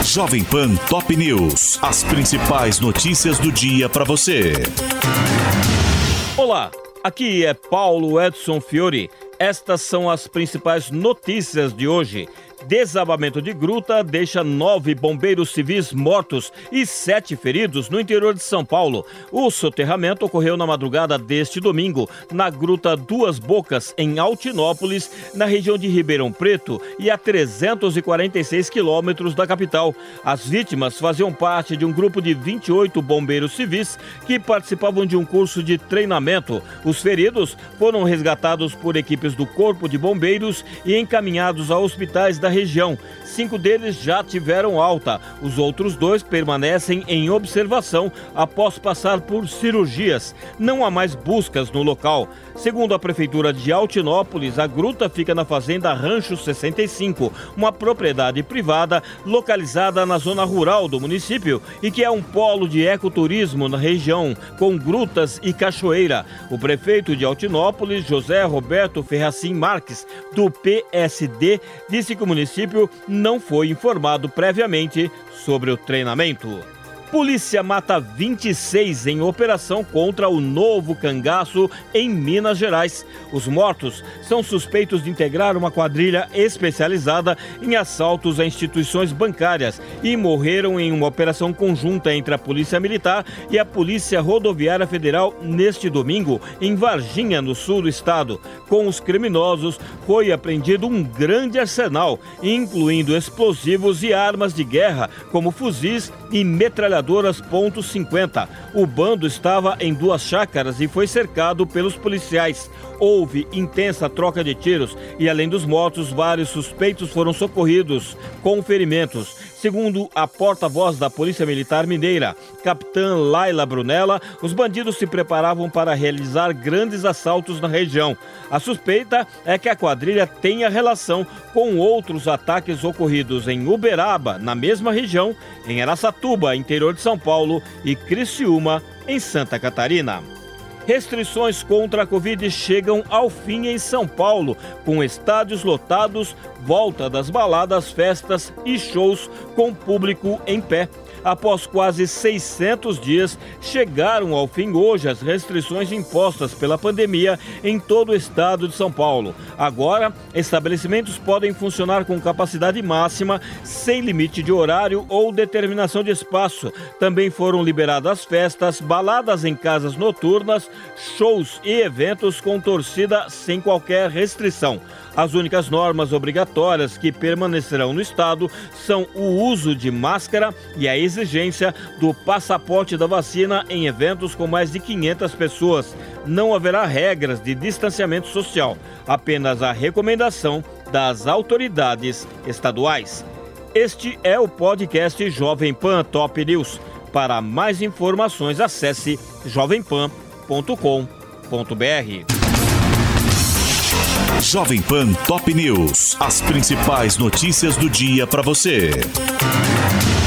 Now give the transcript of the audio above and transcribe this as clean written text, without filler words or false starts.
Jovem Pan Top News. As principais notícias do dia para você. Olá, aqui é Paulo Edson Fiore. Estas são as principais notícias de hoje. Desabamento de gruta deixa 9 bombeiros civis mortos e 7 feridos no interior de São Paulo. O soterramento ocorreu na madrugada deste domingo, na Gruta Duas Bocas, em Altinópolis, na região de Ribeirão Preto e a 346 quilômetros da capital. As vítimas faziam parte de um grupo de 28 bombeiros civis que participavam de um curso de treinamento. Os feridos foram resgatados por equipes do Corpo de Bombeiros e encaminhados a hospitais da região. 5 deles já tiveram alta. Os outros 2 permanecem em observação após passar por cirurgias. Não há mais buscas no local. Segundo a Prefeitura de Altinópolis, a gruta fica na fazenda Rancho 65, uma propriedade privada localizada na zona rural do município e que é um polo de ecoturismo na região, com grutas e cachoeira. O prefeito de Altinópolis, José Roberto Ferracin Marques, do PSD, disse que o município não foi informado previamente sobre o treinamento. Polícia mata 26 em operação contra o novo cangaço em Minas Gerais. Os mortos são suspeitos de integrar uma quadrilha especializada em assaltos a instituições bancárias e morreram em uma operação conjunta entre a Polícia Militar e a Polícia Rodoviária Federal neste domingo, em Varginha, no sul do estado. Com os criminosos foi apreendido um grande arsenal, incluindo explosivos e armas de guerra, como fuzis e metralhadoras .50. O bando estava em 2 chácaras e foi cercado pelos policiais. Houve intensa troca de tiros e, além dos mortos, vários suspeitos foram socorridos com ferimentos. Segundo a porta-voz da Polícia Militar Mineira, capitã Laila Brunella, os bandidos se preparavam para realizar grandes assaltos na região. A suspeita é que a quadrilha tenha relação com outros ataques ocorridos em Uberaba, na mesma região, em Araçatuba, interior de São Paulo, e Criciúma, em Santa Catarina. Restrições contra a Covid chegam ao fim em São Paulo, com estádios lotados, volta das baladas, festas e shows com público em pé. Após quase 600 dias, chegaram ao fim hoje as restrições impostas pela pandemia em todo o estado de São Paulo. Agora, estabelecimentos podem funcionar com capacidade máxima, sem limite de horário ou determinação de espaço. Também foram liberadas festas, baladas em casas noturnas, shows e eventos com torcida sem qualquer restrição. As únicas normas obrigatórias que permanecerão no estado são o uso de máscara e a exigência do passaporte da vacina em eventos com mais de 500 pessoas. Não haverá regras de distanciamento social, apenas a recomendação das autoridades estaduais. Este é o podcast Jovem Pan Top News. Para mais informações, acesse jovempan.com.br. Jovem Pan Top News. As principais notícias do dia para você.